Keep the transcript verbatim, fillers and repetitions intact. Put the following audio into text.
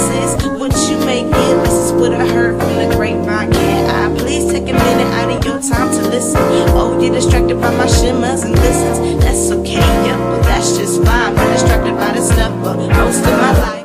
sis, what you making? This is what I heard from the grapevine. Can I please take a minute out of your time to listen? Oh, you're distracted by my shimmers and listens. That's okay, yeah, but that's just fine. I'm distracted by the stuff, but most of my life